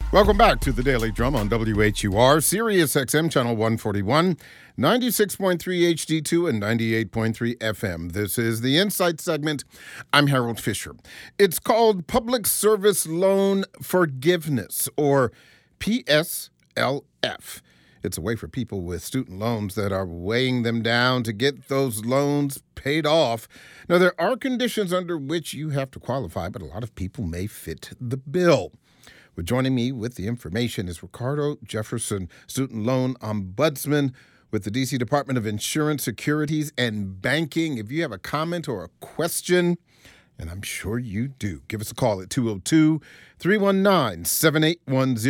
Welcome back to the Daily Drum on WHUR, Sirius XM Channel 141, 96.3 HD2, and 98.3 FM. This is the Insight segment. I'm Harold Fisher. It's called Public Service Loan Forgiveness, or PSLF. It's a way for people with student loans that are weighing them down to get those loans paid off. Now, there are conditions under which you have to qualify, but a lot of people may fit the bill. But joining me with the information is Ricardo Jefferson, Student Loan Ombudsman with the D.C. Department of Insurance, Securities, and Banking. If you have a comment or a question, and I'm sure you do, give us a call at 202-319-7810,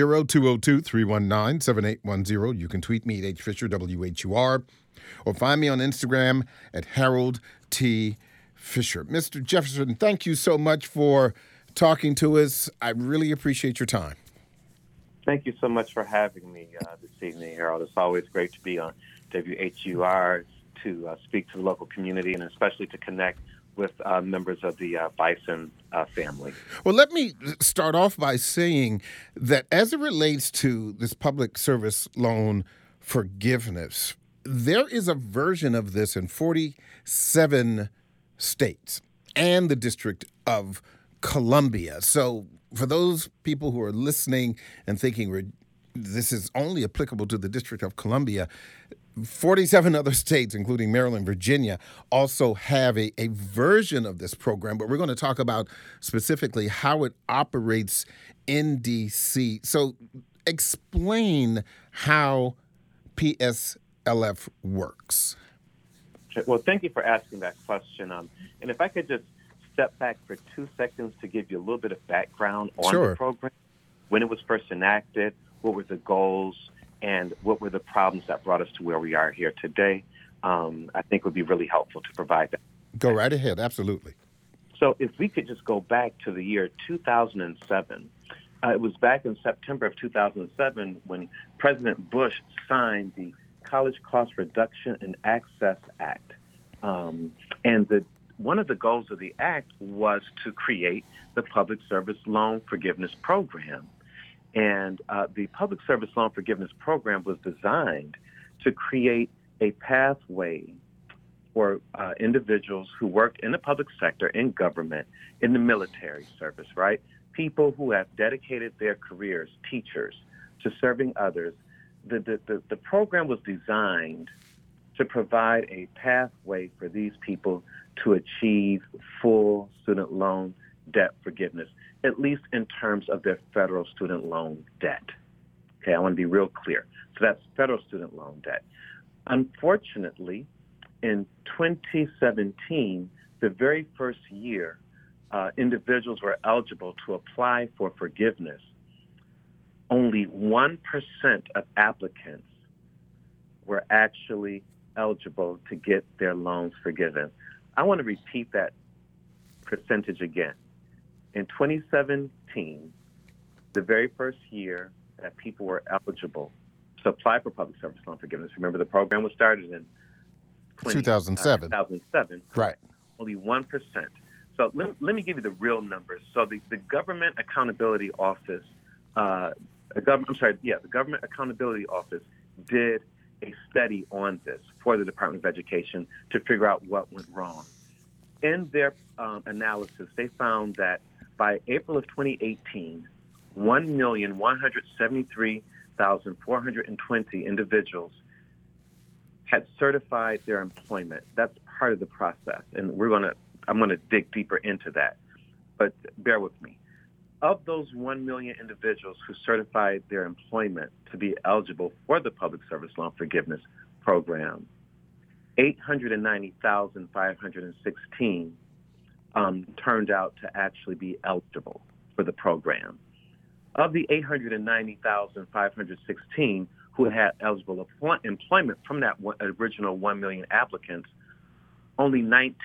202-319-7810. You can tweet me at HFisherWHUR or find me on Instagram at Harold T. Fisher. Mr. Jefferson, thank you so much for talking to us. I really appreciate your time. Thank you so much for having me this evening, Harold. It's always great to be on WHUR to speak to the local community and especially to connect with members of the Bison family. Well, let me start off by saying that as it relates to this public service loan forgiveness, there is a version of this in 47 states and the District of Columbia. So for those people who are listening and thinking this is only applicable to the District of Columbia, 47 other states, including Maryland, Virginia, also have a version of this program. But we're going to talk about specifically how it operates in D.C. So explain how PSLF works. Well, thank you for asking that question. And if I could just step back for 2 seconds to give you a little bit of background on the program, when it was first enacted, what were the goals, and what were the problems that brought us to where we are here today. I think it would be really helpful to provide that. Go right ahead. Absolutely. So if we could just go back to the year 2007, it was back in September of 2007 when President Bush signed the College Cost Reduction and Access Act. One of the goals of the act was to create the Public Service Loan Forgiveness Program. And the Public Service Loan Forgiveness Program was designed to create a pathway for individuals who worked in the public sector, in government, in the military service, right? People who have dedicated their careers, teachers, to serving others. The program was designed to provide a pathway for these people to achieve full student loan debt forgiveness, at least in terms of their federal student loan debt. Okay, I want to be real clear. So that's federal student loan debt. Unfortunately, in 2017, the very first year individuals were eligible to apply for forgiveness, only 1% of applicants were actually eligible to get their loans forgiven. I want to repeat that percentage again. In 2017, the very first year that people were eligible to apply for public service loan forgiveness, remember the program was started in 2007. 2007. Right. Only 1%. So let me give you the real numbers. So the Government Accountability Office, the Government Accountability Office did a study on this for the Department of Education to figure out what went wrong. In their analysis, they found that by April of 2018, 1,173,420 individuals had certified their employment. That's part of the process, and I'm going to dig deeper into that. But bear with me. Of those 1 million individuals who certified their employment to be eligible for the Public Service Loan Forgiveness Program, 890,516 turned out to actually be eligible for the program. Of the 890,516 who had eligible employment from that original 1 million applicants, only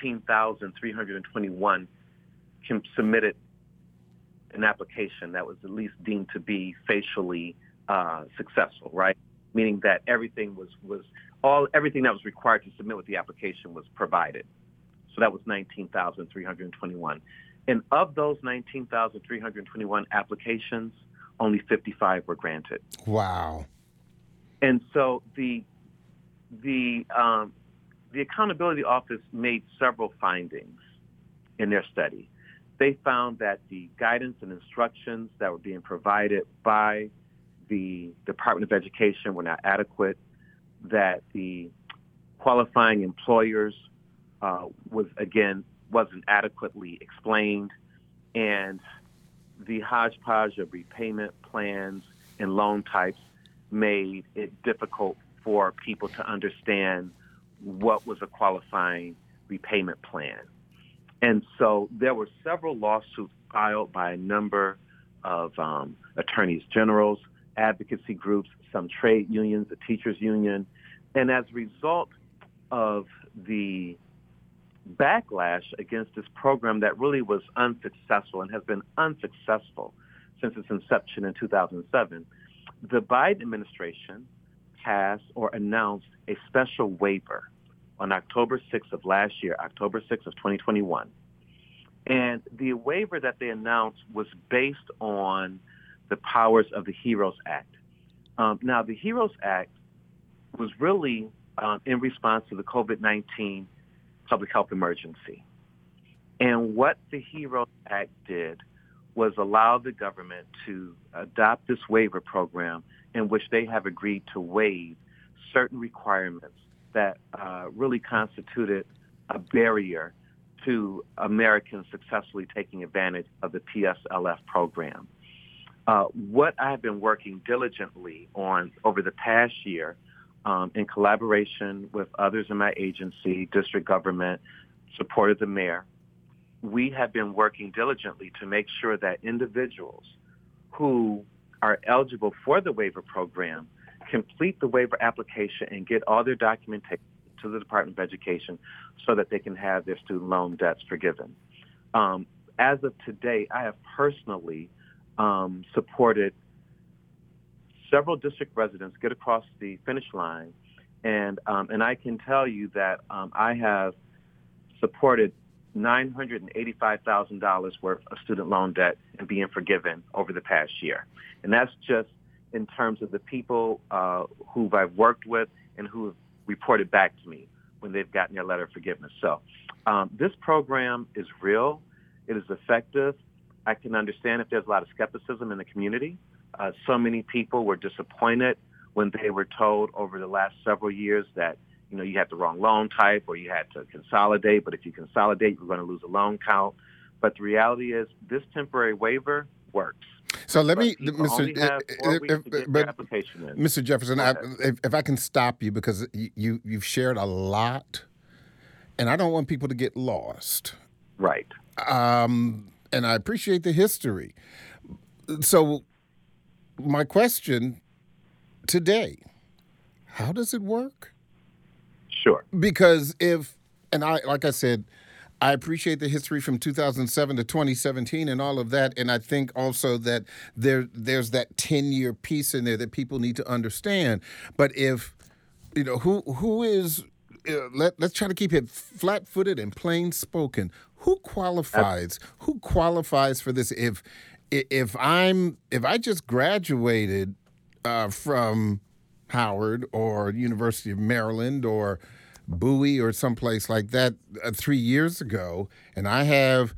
19,321 submitted an application that was at least deemed to be facially successful, right? Meaning that everything everything that was required to submit with the application was provided. So that was 19,321. And of those 19,321 applications, only 55 were granted. Wow. And so the Accountability Office made several findings in their study. They found that the guidance and instructions that were being provided by the Department of Education were not adequate, that the qualifying employers wasn't adequately explained, and the hodgepodge of repayment plans and loan types made it difficult for people to understand what was a qualifying repayment plan. And so there were several lawsuits filed by a number of attorneys generals, advocacy groups, some trade unions, the teachers union. And as a result of the backlash against this program that really was unsuccessful and has been unsuccessful since its inception in 2007, the Biden administration passed or announced a special waiver on October 6th of last year, October 6th of 2021. And the waiver that they announced was based on the powers of the HEROES Act. Now, the HEROES Act was really in response to the COVID-19 public health emergency. And what the HEROES Act did was allow the government to adopt this waiver program in which they have agreed to waive certain requirements that really constituted a barrier to Americans successfully taking advantage of the PSLF program. What I've been working diligently on over the past year in collaboration with others in my agency, district government, supported the mayor, we have been working diligently to make sure that individuals who are eligible for the waiver program complete the waiver application and get all their documentation to the Department of Education so that they can have their student loan debts forgiven. As of today, I have personally supported several district residents get across the finish line, and I can tell you that I have supported $985,000 worth of student loan debt and being forgiven over the past year. And that's just in terms of the people who I've worked with and who have reported back to me when they've gotten their letter of forgiveness. So this program is real. It is effective. I can understand if there's a lot of skepticism in the community. So many people were disappointed when they were told over the last several years that, you know, you had the wrong loan type or you had to consolidate, but if you consolidate, you're going to lose a loan count. But the reality is this temporary waiver works. So let me, Mr. Jefferson, if I can stop you, because you've shared a lot, and I don't want people to get lost. Right. And I appreciate the history. So my question today, how does it work? Sure. Because like I said, I appreciate the history from 2007 to 2017 and all of that. And I think also that there's that 10-year piece in there that people need to understand. But if, you know, who is, let's try to keep it flat-footed and plain-spoken. Who qualifies? Who qualifies for this? If I just graduated from Howard or University of Maryland or Bowie or someplace like that 3 years ago, and I have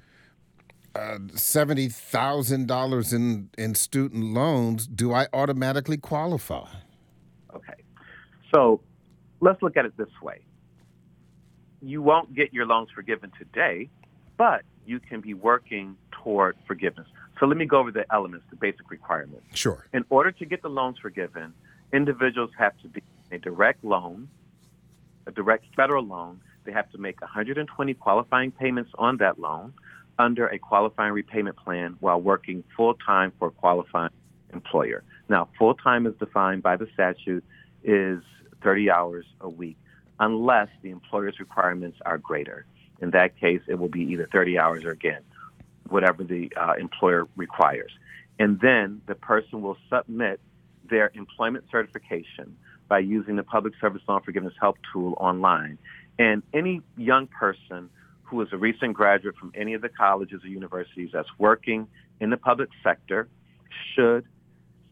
$70,000 in student loans, do I automatically qualify? Okay. So let's look at it this way. You won't get your loans forgiven today, but you can be working toward forgiveness. So let me go over the elements, the basic requirements. Sure. In order to get the loans forgiven, individuals have to be a direct loan, a direct federal loan. They have to make 120 qualifying payments on that loan under a qualifying repayment plan while working full-time for a qualifying employer. Now, full-time is defined by the statute is 30 hours a week, unless the employer's requirements are greater. In that case, it will be either 30 hours or, again, whatever the employer requires. And then the person will submit their employment certification by using the Public Service Loan Forgiveness Help tool online. And any young person who is a recent graduate from any of the colleges or universities that's working in the public sector should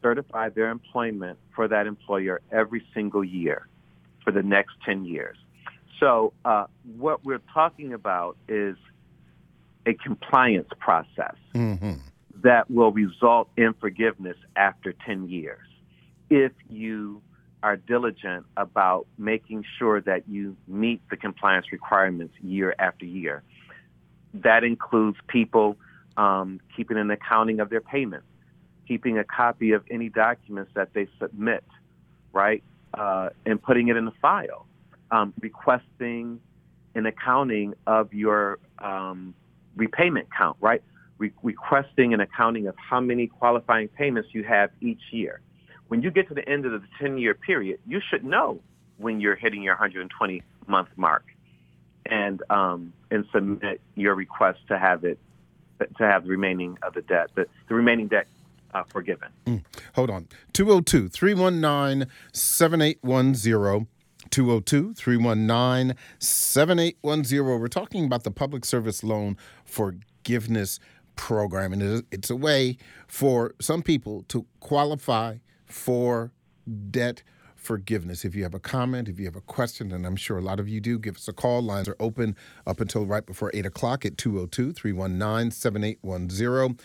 certify their employment for that employer every single year for the next 10 years. So what we're talking about is a compliance process that will result in forgiveness after 10 years if you are diligent about making sure that you meet the compliance requirements year after year. That includes people keeping an accounting of their payments, keeping a copy of any documents that they submit, right, and putting it in the file, requesting an accounting of your repayment count, right, requesting an accounting of how many qualifying payments you have each year. When you get to the end of the 10-year period, you should know when you're hitting your 120-month mark, and submit your request to have the remaining of the debt, the remaining debt forgiven. Hold on. 202-319-7810. 202-319-7810. We're talking about the Public Service Loan Forgiveness Program, and it's a way for some people to qualify for debt forgiveness. If you have a comment, if you have a question, and I'm sure a lot of you do, give us a call. Lines are open up until right before 8 o'clock at 202-319-7810,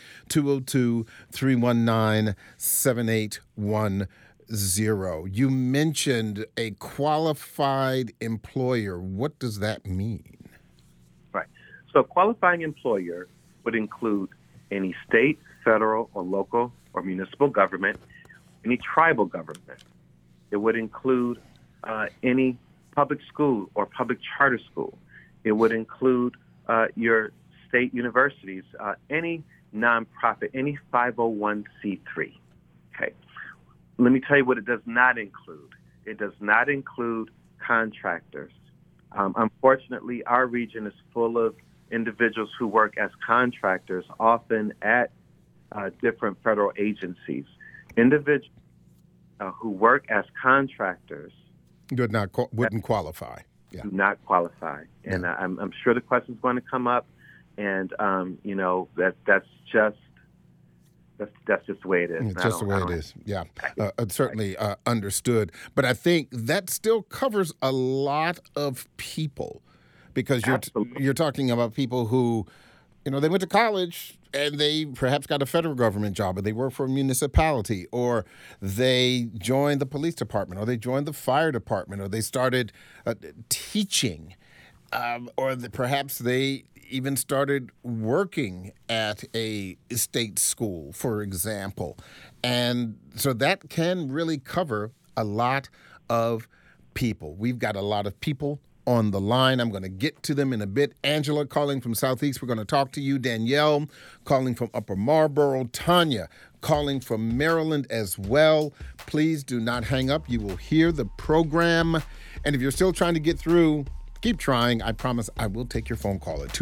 202-319-7810. You mentioned a qualified employer. What does that mean? Right. So a qualifying employer would include any state, federal, or local or municipal government, any tribal government. It would include any public school or public charter school. It would include your state universities, any nonprofit, any 501c3. Okay. Let me tell you what it does not include. It does not include contractors. Unfortunately, our region is full of individuals who work as contractors, often at different federal agencies. Individuals who work as contractors wouldn't qualify. Yeah. Do not qualify. And I'm sure the question is going to come up, and that's just the way it is. It's just the way it is. Yeah, certainly understood. But I think that still covers a lot of people, because you're talking about people who, they went to college and they perhaps got a federal government job, or they work for a municipality, or they joined the police department, or they joined the fire department, or they started teaching, or perhaps they even started working at a state school, for example. And so that can really cover a lot of people. We've got a lot of people on the line. I'm going to get to them in a bit. Angela calling from Southeast. We're going to talk to you. Danielle calling from Upper Marlboro. Tanya calling from Maryland as well. Please do not hang up. You will hear the program. And if you're still trying to get through, keep trying. I promise I will take your phone call at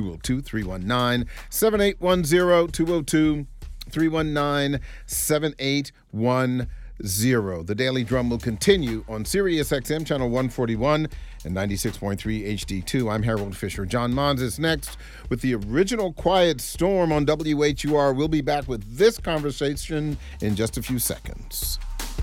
202-319-7810, 202-319-7810. The Daily Drum will continue on Sirius XM Channel 141 and 96.3 HD2. I'm Harold Fisher. John Mons is next with the original Quiet Storm on WHUR. We'll be back with this conversation in just a few seconds.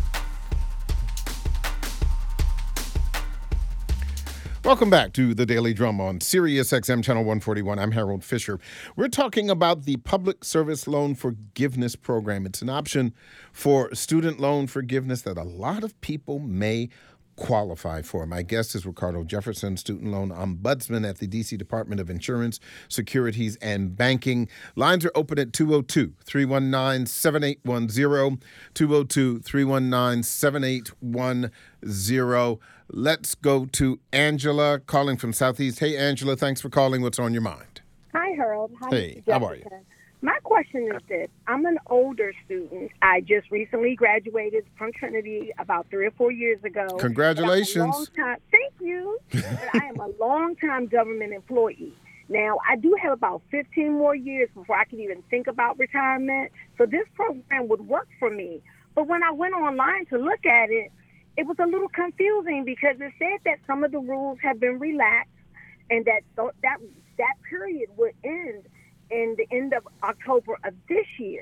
Welcome back to the Daily Drum on Sirius XM Channel 141. I'm Harold Fisher. We're talking about the Public Service Loan Forgiveness Program. It's an option for student loan forgiveness that a lot of people may qualify for. My guest is Ricardo Jefferson, student loan ombudsman at the D.C. Department of Insurance, Securities, and Banking. Lines are open at 202-319-7810, 202-319-7810. Let's go to Angela calling from Southeast. Hey, Angela, thanks for calling. What's on your mind? Hi, Harold. Hi, hey, how are you? My question is this. I'm an older student. I just recently graduated from Trinity about 3 or 4 years ago. Congratulations. Thank you. But I am a long-time government employee. Now, I do have about 15 more years before I can even think about retirement. So this program would work for me. But when I went online to look at it, it was a little confusing because it said that some of the rules have been relaxed and that period would end in the end of October of this year.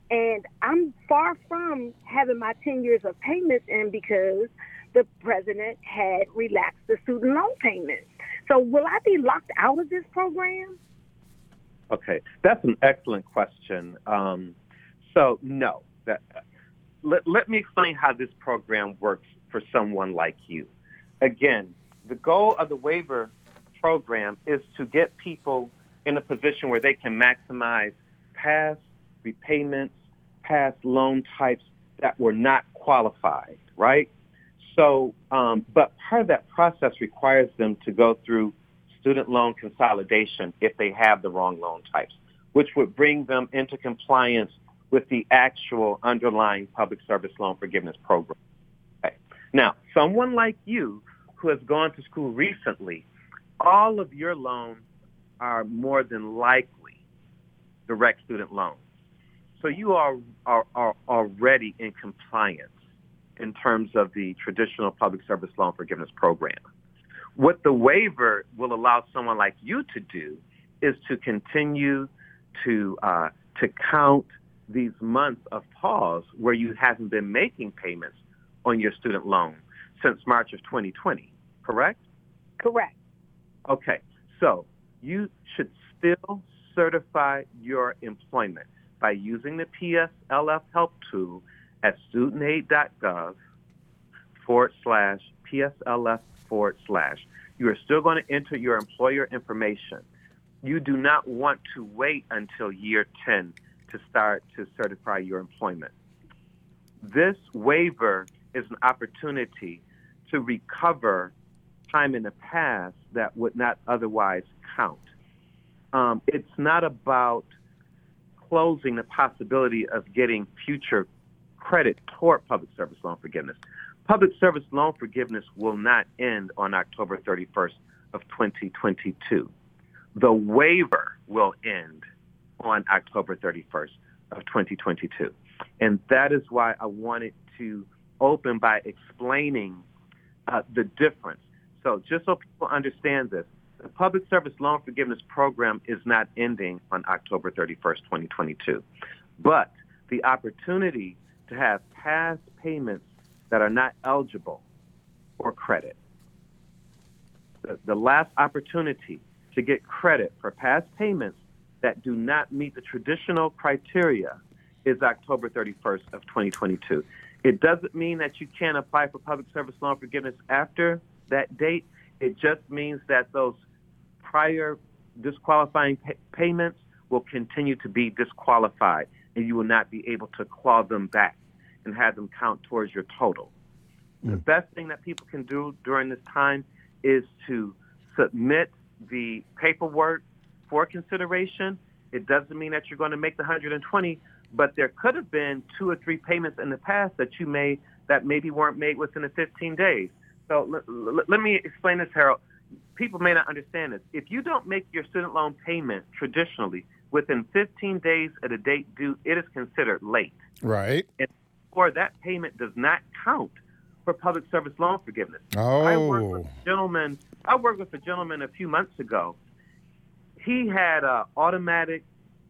And I'm far from having my 10 years of payments in because the president had relaxed the student loan payments. So will I be locked out of this program? Okay, that's an excellent question. So no, let me explain how this program works for someone like you. Again, the goal of the waiver program is to get people in a position where they can maximize past repayments, past loan types that were not qualified, right? So, but part of that process requires them to go through student loan consolidation if they have the wrong loan types, which would bring them into compliance with the actual underlying public service loan forgiveness program. Okay. Now, someone like you who has gone to school recently, all of your loans are more than likely direct student loans. So you are already in compliance in terms of the traditional public service loan forgiveness program. What the waiver will allow someone like you to do is to continue to count these months of pause where you haven't been making payments on your student loan since March of 2020, correct? Correct. Okay, so you should still certify your employment by using the PSLF help tool at studentaid.gov/PSLF/. You are still going to enter your employer information. You do not want to wait until year 10 to start to certify your employment. This waiver is an opportunity to recover time in the past that would not otherwise count. It's not about closing the possibility of getting future credit toward public service loan forgiveness. Public service loan forgiveness will not end on October 31st of 2022. The waiver will end on October 31st of 2022. And that is why I wanted to open by explaining the difference. So just so people understand this, the Public Service Loan Forgiveness Program is not ending on October 31st, 2022. But the opportunity to have past payments that are not eligible for credit, the last opportunity to get credit for past payments that do not meet the traditional criteria is October 31st of 2022. It doesn't mean that you can't apply for public service loan forgiveness after that date. It just means that those prior disqualifying payments will continue to be disqualified, and you will not be able to claw them back and have them count towards your total. The best thing that people can do during this time is to submit the paperwork for consideration. It doesn't mean that you're going to make the 120, but there could have been 2 or 3 payments in the past that you made that maybe weren't made within the 15 days. So let me explain this, Harold. People may not understand this. If you don't make your student loan payment traditionally within 15 days of the date due, it is considered late. Right. And or that payment does not count for public service loan forgiveness. Oh. I worked with a gentleman a few months ago. He had automatic.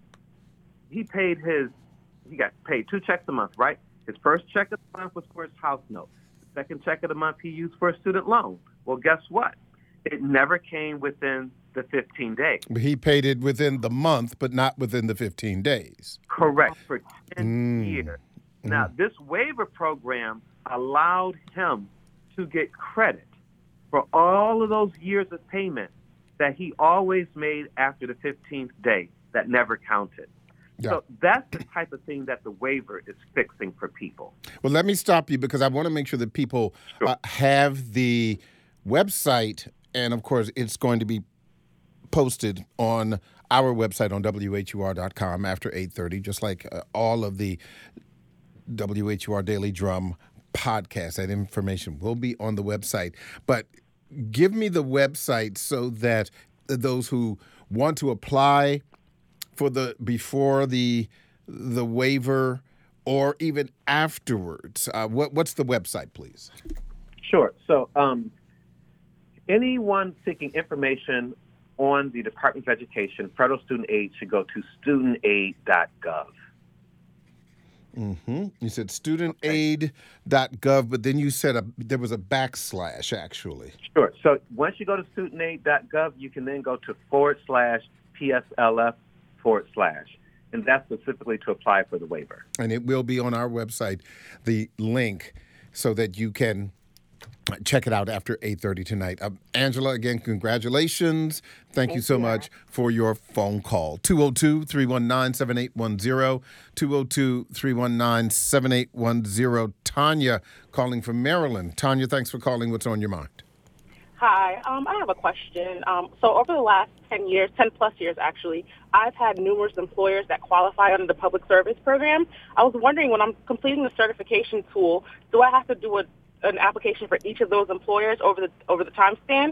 He got paid 2 checks a month, right? His first check of the month was for his house note. The second check of the month he used for a student loan. Well, guess what? It never came within the 15 days. He paid it within the month, but not within the 15 days. Correct, for 10 years. Now, this waiver program allowed him to get credit for all of those years of payment that he always made after the 15th day that never counted. Yeah. So that's the type of thing that the waiver is fixing for people. Well, let me stop you because I want to make sure that people have the website, and of course, it's going to be posted on our website on WHUR.com after 8:30, just like all of the WHUR Daily Drum podcast. That information will be on the website. But give me the website so that those who want to apply for before the waiver or even afterwards, what's the website, please? Sure. So anyone seeking information on the Department of Education, federal student aid, should go to studentaid.gov. You said studentaid.gov, but then you said there was a backslash, actually. Sure. So once you go to studentaid.gov, you can then go to /PSLF/. And that's specifically to apply for the waiver. And it will be on our website, the link, so that you can check it out after 8:30 tonight. Angela, again, congratulations. Thank you so much for your phone call. 202-319-7810, 202-319-7810. Tanya calling from Maryland. Tanya, thanks for calling. What's on your mind? Hi, I have a question. So over the last 10 plus years actually, I've had numerous employers that qualify under the public service program. I was wondering, when I'm completing the certification tool, do I have to do an application for each of those employers over the time span?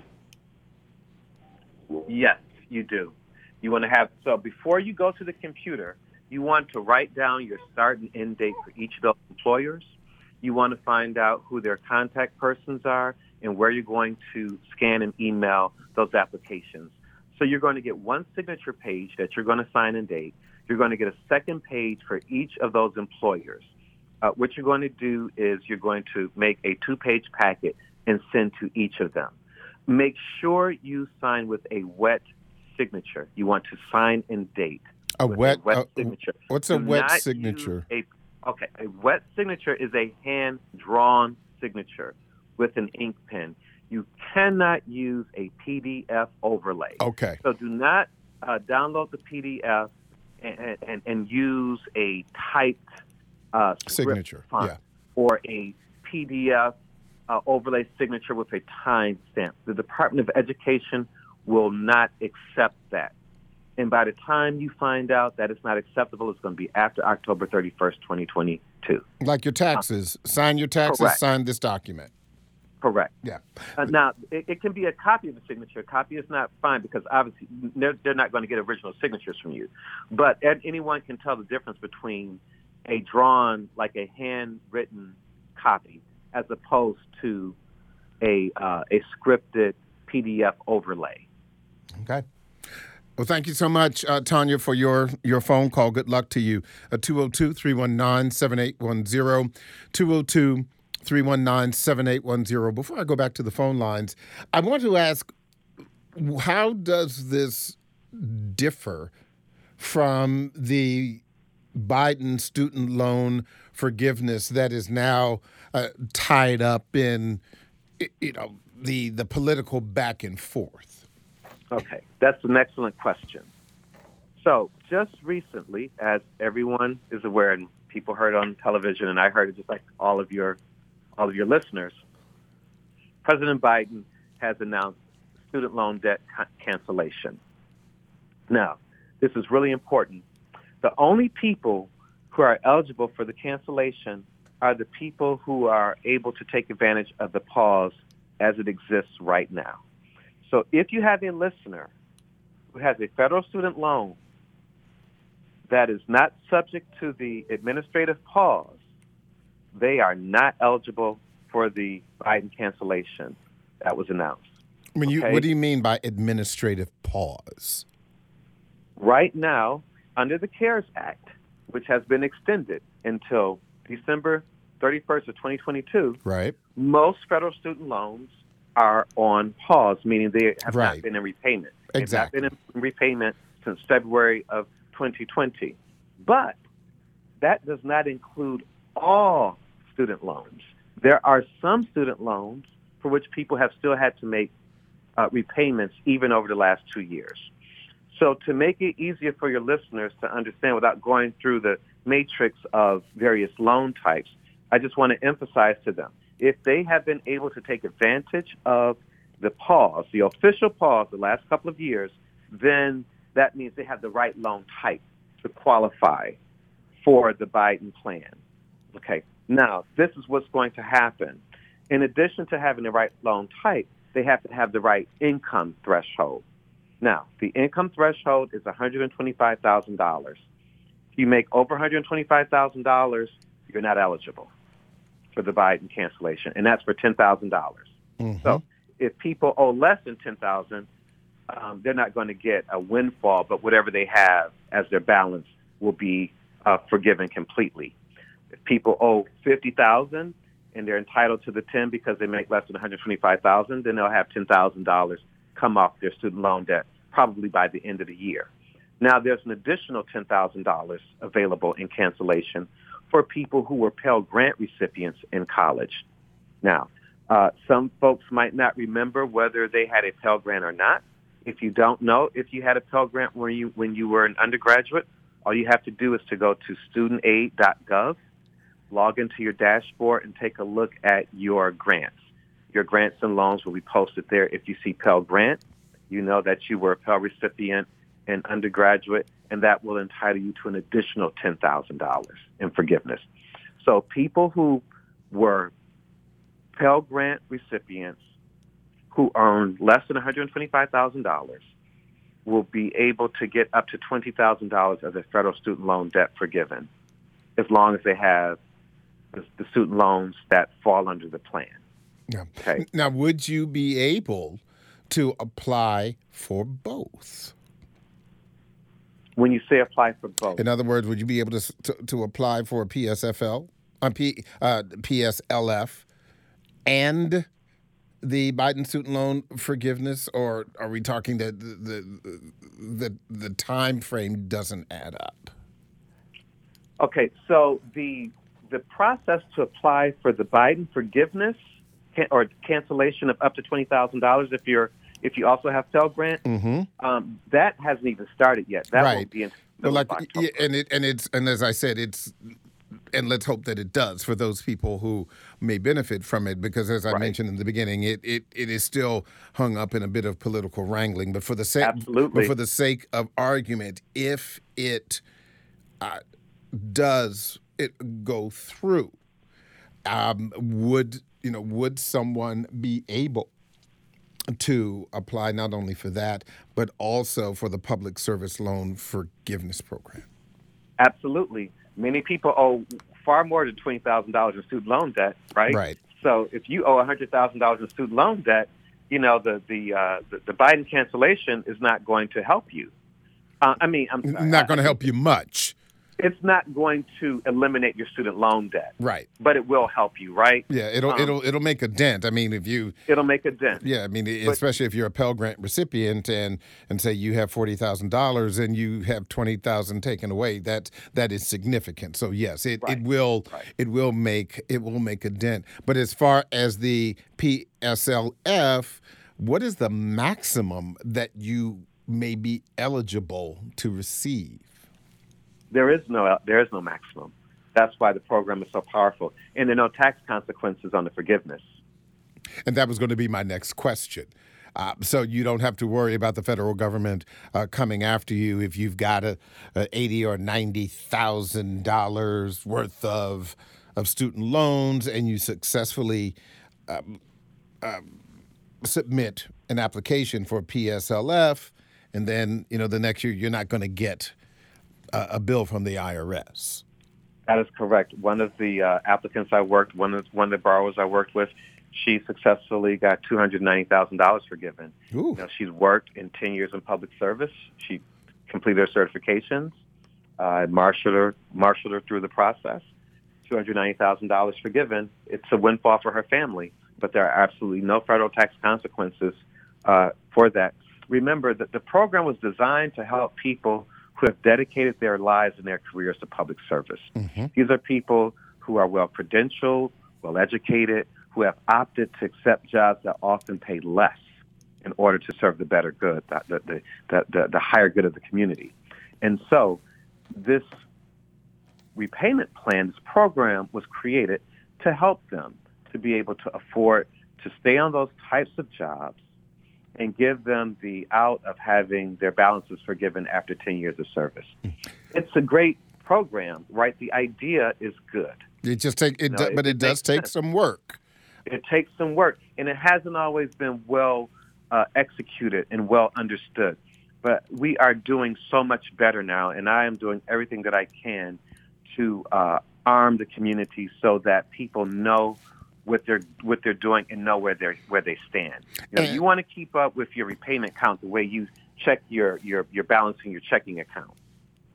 Yes, you do. You want to so before you go to the computer, you want to write down your start and end date for each of those employers. You want to find out who their contact persons are and where you're going to scan and email those applications. So you're going to get one signature page that you're going to sign and date. You're going to get a second page for each of those employers. What you're going to do is you're going to make a 2-page packet and send to each of them. Make sure you sign with a wet signature. You want to sign and date. A wet signature. What's a wet signature? A wet signature is a hand-drawn signature with an ink pen. You cannot use a PDF overlay. Okay. So do not download the PDF and use a typed signature font or a PDF overlay signature with a time stamp. The Department of Education will not accept that. And by the time you find out that it's not acceptable, it's going to be after October 31st, 2022. Like your taxes. Sign your taxes, correct. Sign this document. Correct. Yeah. Now, it can be a copy of a signature. A copy is not fine because obviously they're not going to get original signatures from you. But anyone can tell the difference between a drawn, like a handwritten copy as opposed to a scripted PDF overlay. Okay. Well, thank you so much, Tanya, for your phone call. Good luck to you. 202-319-7810, 202-319-7810. Before I go back to the phone lines, I want to ask, how does this differ from the Biden student loan forgiveness that is now tied up in, the political back and forth? Okay, that's an excellent question. So just recently, as everyone is aware and people heard on television, and I heard it just like all of your listeners, President Biden has announced student loan debt cancellation. Now, this is really important. The only people who are eligible for the cancellation are the people who are able to take advantage of the pause as it exists right now. So if you have a listener who has a federal student loan that is not subject to the administrative pause, they are not eligible for the Biden cancellation that was announced. What do you mean by administrative pause? Right now, under the CARES Act, which has been extended until December 31st of 2022, right, most federal student loans are on pause, meaning they have not been in repayment. Exactly. They've not been in repayment since February of 2020. But that does not include all student loans. There are some student loans for which people have still had to make repayments even over the last 2 years. So to make it easier for your listeners to understand without going through the matrix of various loan types, I just want to emphasize to them, if they have been able to take advantage of the pause, the official pause the last couple of years, then that means they have the right loan type to qualify for the Biden plan. Okay, now this is what's going to happen. In addition to having the right loan type, they have to have the right income threshold. Now, the income threshold is $125,000. If you make over $125,000, you're not eligible for the Biden cancellation, and that's for $10,000. Mm-hmm. So if people owe less than $10,000, they're not going to get a windfall, but whatever they have as their balance will be forgiven completely. people owe $50,000 and they're entitled to the 10 because they make less than $125,000, then they'll have $10,000 come off their student loan debt probably by the end of the year. Now, there's an additional $10,000 available in cancellation for people who were Pell Grant recipients in college. Now, some folks might not remember whether they had a Pell Grant or not. If you don't know if you had a Pell Grant when you were an undergraduate, all you have to do is to go to studentaid.gov, log into your dashboard, and take a look at your grants. Your grants and loans will be posted there. If you see Pell Grant, you know that you were a Pell recipient and undergraduate, and that will entitle you to an additional $10,000 in forgiveness. So people who were Pell Grant recipients who earn less than $125,000 will be able to get up to $20,000 of their federal student loan debt forgiven, as long as they have the student loans that fall under the plan. Yeah. Okay. Now, would you be able to apply for both? When you say apply for both, In other words, would you be able to apply for a PSLF, and the Biden student loan forgiveness, or are we talking that the time frame doesn't add up? Okay, so the process to apply for the Biden forgiveness or cancellation of up to $20,000 if you also have Pell Grant, that hasn't even started yet. That Right. won't be until But October. and as I said, and let's hope that it does for those people who may benefit from it, because as I mentioned in the beginning, it is still hung up in a bit of political wrangling. But for the sake of argument, if it does it go through, would someone be able to apply not only for that, but also for the Public Service Loan Forgiveness Program? Absolutely. Many people owe far more than $20,000 in student loan debt, right? Right. So if you owe $100,000 in student loan debt, the Biden cancellation is not going to help you. I'm sorry, Not going to help you much. It's not going to eliminate your student loan debt, Right. but it will help you, right? Yeah, it'll make a dent. I mean, It'll make a dent. Yeah, I mean, especially if you're a Pell Grant recipient and say you have $40,000 and you have $20,000 taken away, that is significant. So yes, it will make a dent. But as far as the PSLF, what is the maximum that you may be eligible to receive? There is no maximum. That's why the program is so powerful. And there are no tax consequences on the forgiveness. And that was going to be my next question. So you don't have to worry about the federal government coming after you if you've got a $80,000 or $90,000 worth of student loans and you successfully submit an application for PSLF, and then the next year you're not going to get a bill from the IRS. That is correct. One of the applicants I worked, one of the borrowers I worked with, she successfully got $290,000 forgiven. Ooh. She's worked in 10 years in public service. She completed her certifications. I marshaled her through the process. $290,000 forgiven. It's a windfall for her family, but there are absolutely no federal tax consequences for that. Remember that the program was designed to help people who have dedicated their lives and their careers to public service. Mm-hmm. These are people who are well-credentialed, well-educated, who have opted to accept jobs that often pay less in order to serve the better good, the higher good of the community. And so this repayment plan, this program, was created to help them to be able to afford to stay on those types of jobs and give them the out of having their balances forgiven after 10 years of service. It's a great program, right? The idea is good. It does take some work. It takes some work, and it hasn't always been well executed and well understood. But we are doing so much better now, and I am doing everything that I can to arm the community so that people know what they're doing and know where they stand. You want to keep up with your repayment count the way you check your balance in your checking account. Yeah.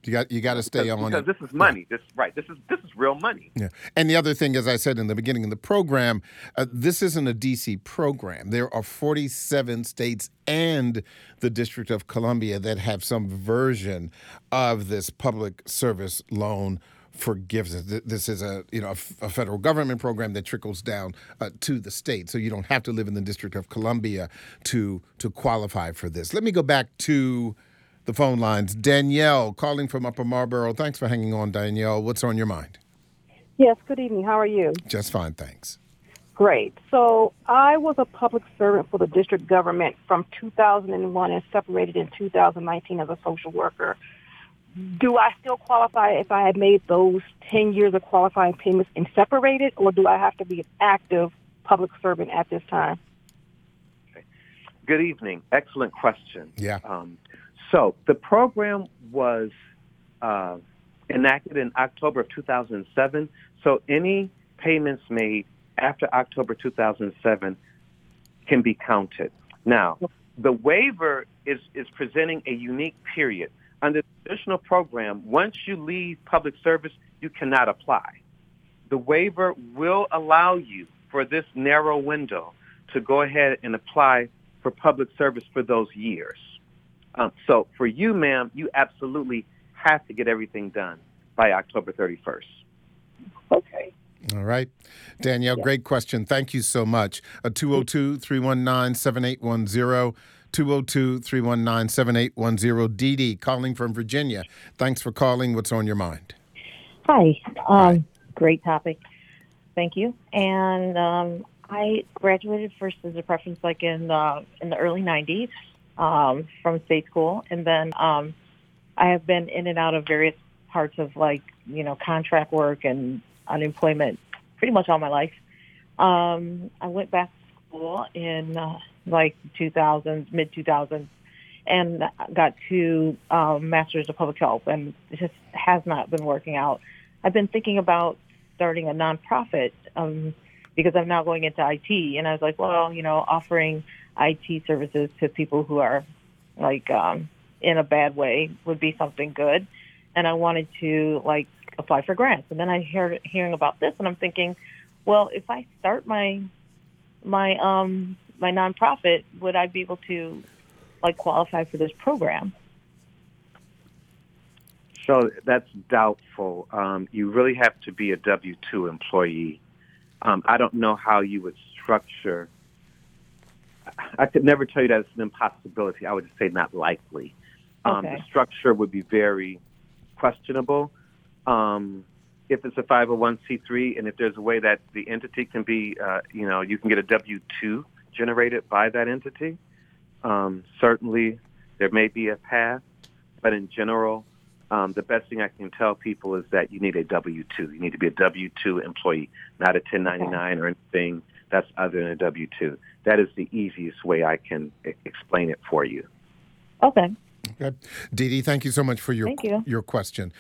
You got to stay on because it. this is money. This is real money. Yeah. And the other thing, as I said in the beginning of the program, this isn't a D.C. program. There are 47 states and the District of Columbia that have some version of this public service loan forgiveness. This is a federal government program that trickles down to the state, so you don't have to live in the District of Columbia to qualify for this. Let me go back to the phone lines. Danielle calling from Upper Marlboro. Thanks for hanging on, Danielle. What's on your mind? Yes, good evening. How are you? Just fine, thanks. Great. So I was a public servant for the district government from 2001 and separated in 2019 as a social worker. Do I still qualify if I had made those 10 years of qualifying payments and separated, or do I have to be an active public servant at this time? Okay. Good evening. Excellent question. Yeah. So the program was enacted in October of 2007. So any payments made after October 2007 can be counted. Now, the waiver is presenting a unique period. Under the traditional program, once you leave public service, you cannot apply. The waiver will allow you for this narrow window to go ahead and apply for public service for those years. So for you, ma'am, you absolutely have to get everything done by October 31st. Okay. All right. Danielle, great question. Thank you so much. 202-319-7810. 202-319-7810. Dee Dee calling from Virginia. Thanks for calling. What's on your mind? Hi. Hi. Great topic. Thank you. And I graduated first as a preference like in the early 90s from state school. And then I have been in and out of various parts of contract work and unemployment pretty much all my life. I went back to school in 2000s, mid-2000s, and got two Masters of Public Health, and it just has not been working out. I've been thinking about starting a nonprofit because I'm now going into IT, and I was like, well, offering IT services to people who are in a bad way would be something good, and I wanted to apply for grants. And then I hearing about this, and I'm thinking, well, if I start my nonprofit, would I be able to qualify for this program? So that's doubtful. You really have to be a W-2 employee. I don't know how you would structure. I could never tell you that it's an impossibility. I would just say not likely. Okay. The structure would be very questionable. If it's a 501c3 and if there's a way that the entity can be, you can get a W-2 generated by that entity, certainly there may be a path, but in general, the best thing I can tell people is that you need a W-2. You need to be a W-2 employee, not a 1099 or anything that's other than a W-2. That is the easiest way I can explain it for you. Okay. Okay. Dee Dee, thank you so much for your question.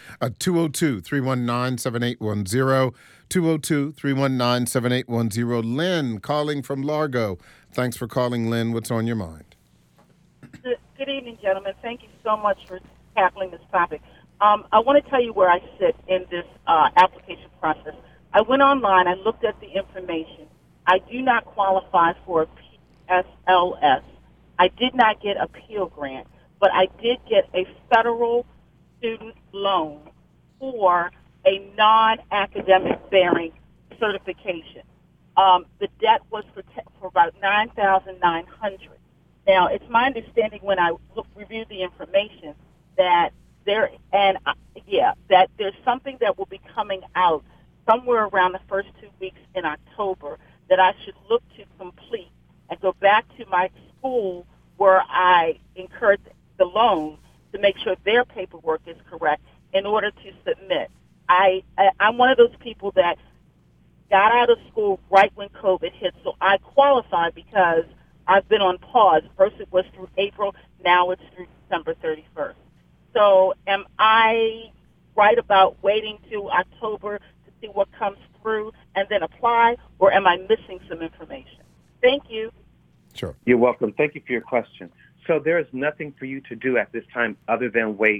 202-319-7810. 202-319-7810. Lynn calling from Largo. Thanks for calling, Lynn. What's on your mind? Good evening, gentlemen. Thank you so much for tackling this topic. I want to tell you where I sit in this application process. I went online. I looked at the information. I do not qualify for a PSLS. I did not get a Pell Grant, but I did get a federal student loan for a non-academic bearing certification. The debt was for about $9,900. Now, it's my understanding when I reviewed the information that there's something that will be coming out somewhere around the first 2 weeks in October that I should look to complete and go back to my school where I incurred the loan to make sure their paperwork is correct in order to submit. I'm one of those people that got out of school right when COVID hit, so I qualify because I've been on pause. First it was through April, now it's through December 31st. So am I right about waiting till October to see what comes through and then apply, or am I missing some information? Thank you. Sure. You're welcome. Thank you for your question. So there is nothing for you to do at this time other than wait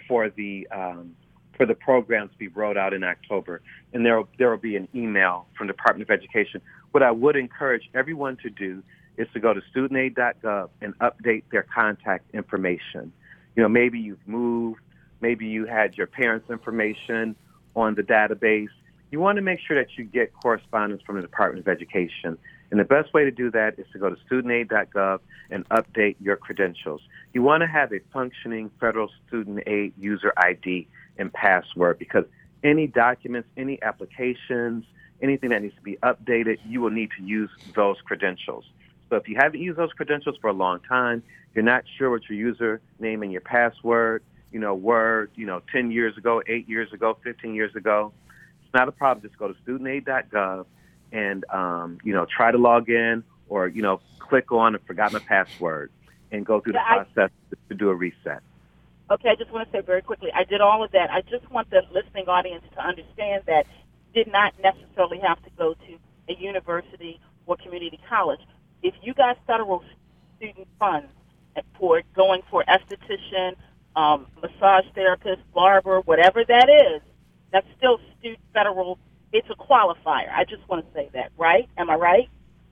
for the program to be rolled out in October, and there will be an email from the Department of Education. What I would encourage everyone to do is to go to studentaid.gov and update their contact information. Maybe you've moved, maybe you had your parents' information on the database. You want to make sure that you get correspondence from the Department of Education. And the best way to do that is to go to studentaid.gov and update your credentials. You want to have a functioning federal student aid user ID and password, because any documents, any applications, anything that needs to be updated, you will need to use those credentials. So if you haven't used those credentials for a long time, you're not sure what your username and your password, were, 10 years ago, 8 years ago, 15 years ago, it's not a problem. Just go to studentaid.gov and, try to log in or, click on and forgot my password and go through the process to do a reset. Okay, I just want to say very quickly, I did all of that. I just want the listening audience to understand that you did not necessarily have to go to a university or community college. If you got federal student funds for going for esthetician, massage therapist, barber, whatever that is, that's still federal. It's a qualifier. I just want to say that, right? Am I right?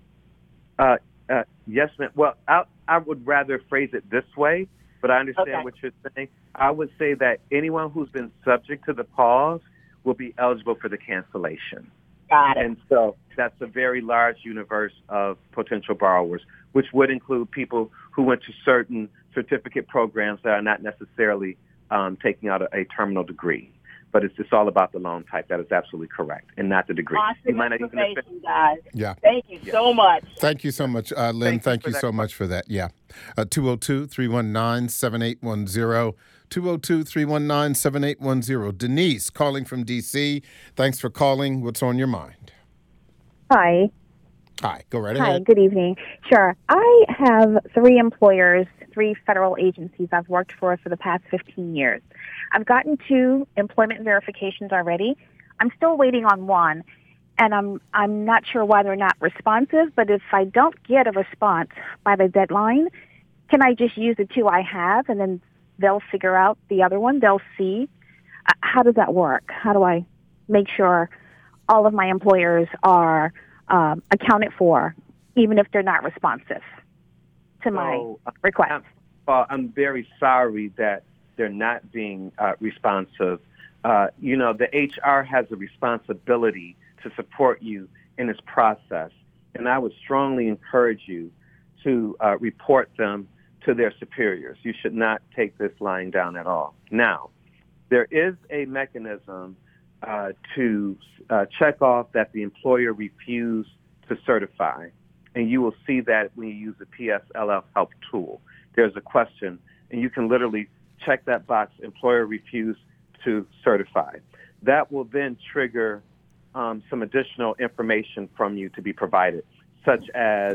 Yes, ma'am. Well, I would rather phrase it this way, but I understand what you're saying. I would say that anyone who's been subject to the pause will be eligible for the cancellation. Got it. And so that's a very large universe of potential borrowers, which would include people who went to certain certificate programs that are not necessarily taking out a terminal degree. But it's just all about the loan type. That is absolutely correct, and not the degree. Awesome information, guys. Yeah. Thank you so much. Thank you so much, Lynn. Thank you so much for that. Yeah. 202-319-7810. 202-319-7810. Denise, calling from D.C. Thanks for calling. What's on your mind? Hi. Hi. Go right ahead. Hi. Good evening. Sure. I have 3 employers, 3 federal agencies I've worked for the past 15 years. I've gotten 2 employment verifications already. I'm still waiting on 1, and I'm not sure why they're not responsive, but if I don't get a response by the deadline, can I just use the 2 I have, and then they'll figure out the other one? They'll see. How does that work? How do I make sure all of my employers are accounted for, even if they're not responsive to my request? I'm very sorry that they're not being responsive. The HR has a responsibility to support you in this process, and I would strongly encourage you to report them to their superiors. You should not take this lying down at all. Now, there is a mechanism to check off that the employer refused to certify, and you will see that when you use the PSLF help tool. There's a question, and you can literally check that box, employer refused to certify. That will then trigger some additional information from you to be provided, such as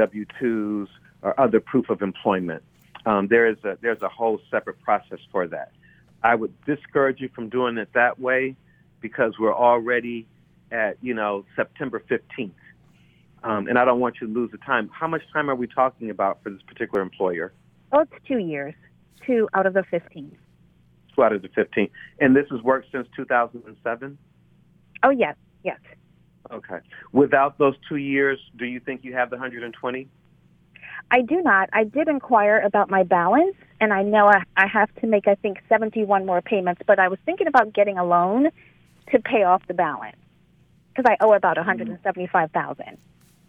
W-2s or other proof of employment. There's a whole separate process for that. I would discourage you from doing it that way because we're already at, September 15th. And I don't want you to lose the time. How much time are we talking about for this particular employer? Oh, it's 2 years. 2 out of the 15. 2 out of the 15. And this has worked since 2007? Oh, yes. Okay. Without those 2 years, do you think you have the 120? I do not. I did inquire about my balance, and I know I have to make, I think, 71 more payments, but I was thinking about getting a loan to pay off the balance because I owe about $175,000.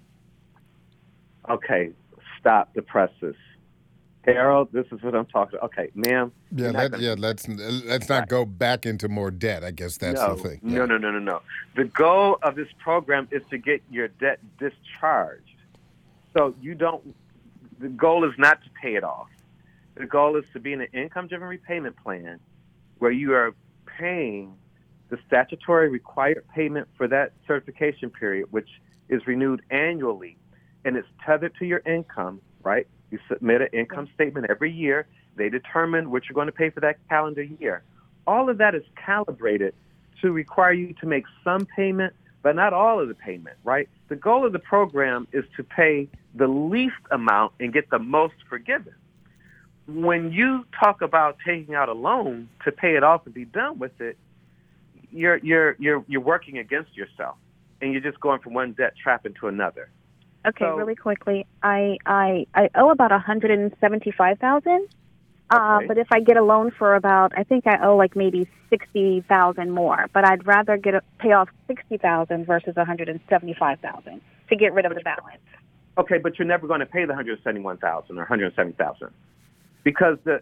Okay. Stop the presses. Harold, this is what I'm talking about. Okay, ma'am. Let's not go back into more debt. I guess that's the thing. Yeah. No. The goal of this program is to get your debt discharged. So the goal is not to pay it off. The goal is to be in an income-driven repayment plan where you are paying the statutory required payment for that certification period, which is renewed annually, and it's tethered to your income, right? You submit an income statement every year. They determine what you're going to pay for that calendar year. All of that is calibrated to require you to make some payment, but not all of the payment, right? The goal of the program is to pay the least amount and get the most forgiven. when you talk about taking out a loan to pay it off and be done with it, you're working against yourself, and you're just going from one debt trap into another. Okay, So- really quickly, I owe about $175,000. Okay. But if I get a loan for about, I think I owe like maybe $60,000 more. But I'd rather pay off $60,000 versus $175,000 to get rid of the balance. Okay, but you're never going to pay the $171,000 or $170,000 because the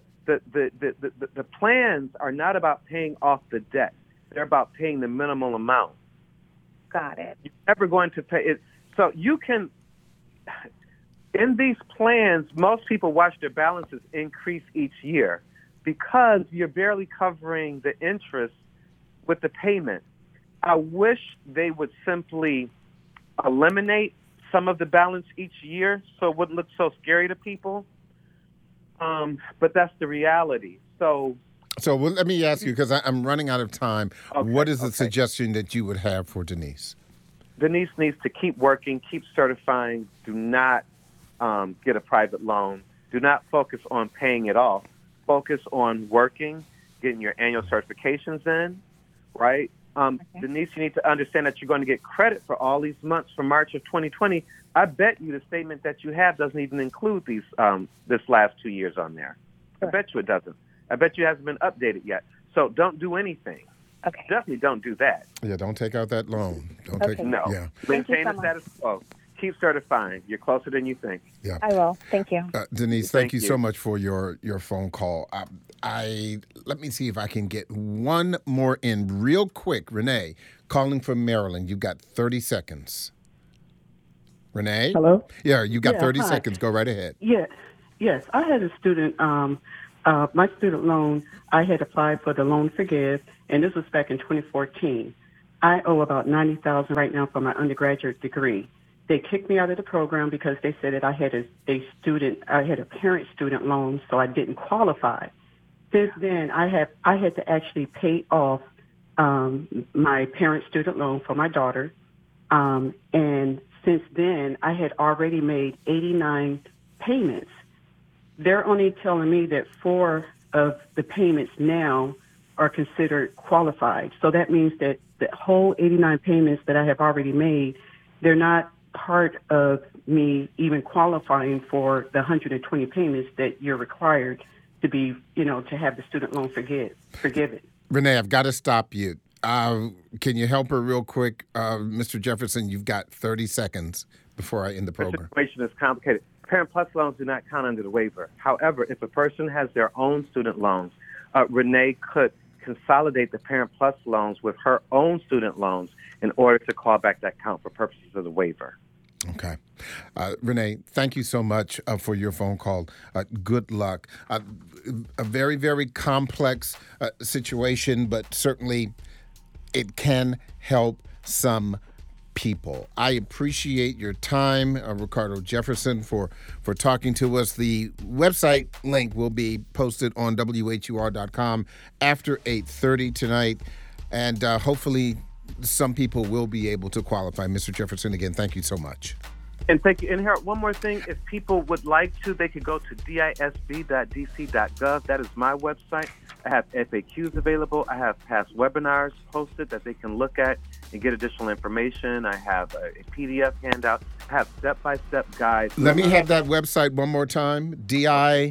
plans are not about paying off the debt. They're about paying the minimal amount. Got it. You're never going to pay it. So you can, in these plans, most people watch their balances increase each year because you're barely covering the interest with the payment. I wish they would simply eliminate some of the balance each year so it wouldn't look so scary to people. But that's the reality. So well, let me ask you, because I'm running out of time. Okay, What is the okay. suggestion that you would have for Denise? Denise needs to keep working, keep certifying. Do not get a private loan. Do not focus on paying it off. Focus on working, getting your annual certifications in, right? Denise, you need to understand that you're going to get credit for all these months from March of 2020. I bet you the statement that you have doesn't even include these this last 2 years on there. Sure. I bet you it doesn't. I bet you it hasn't been updated yet. So don't do anything. Okay. Definitely don't do that. Yeah, don't take out that loan. Don't Okay. take. No. Yeah. Thank you Maintain so the much. status quo. Keep certifying. You're closer than you think. Yeah. I will. Thank you. Denise, thank Thank you you. so much for your phone call. I let me see if I can get one more in real quick. Renee, calling from Maryland. You got 30 seconds. Renee? Hello? Yeah, you got Yeah, 30 hi. seconds. Go right ahead. Yes. I had a student, my student loan, I had applied for the Loan Forgive, and this was back in 2014. I owe about $90,000 right now for my undergraduate degree. They kicked me out of the program because they said that I had a parent student loan, so I didn't qualify. Since then, I had to actually pay off my parent student loan for my daughter, and since then, I had already made 89 payments. They're only telling me that 4 of the payments now are considered qualified. So that means that the whole 89 payments that I have already made, they're not part of me even qualifying for the 120 payments that you're required to be, to have the student loan forgiven. Renee, I've got to stop you. Can you help her real quick? Mr. Jefferson, you've got 30 seconds before I end the The program. situation is complicated. Parent Plus loans do not count under the waiver. However, if a person has their own student loans, Renee could consolidate the Parent Plus loans with her own student loans in order to call back that count for purposes of the waiver. Okay. Renee, thank you so much for your phone call. Good luck. A very, very complex situation, but certainly it can help some people. I appreciate your time, Ricardo Jefferson, for talking to us. The website link will be posted on WHUR.com after 8:30 tonight, and hopefully some people will be able to qualify. Mr. Jefferson, again, thank you so much. And thank you. And Harold, one more thing. If people would like to, they could go to disb.dc.gov. That is my website. I have FAQs available. I have past webinars posted that they can look at and get additional information. I have a PDF handout. I have step-by-step guides. Let me have that website one more time. disb.dc.gov.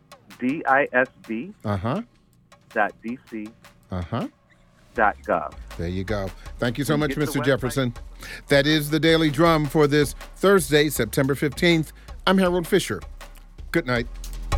There you go. Thank you so much, Get the Mr. website. Jefferson. That is the Daily Drum for this Thursday, September 15th. I'm Harold Fisher. Good night.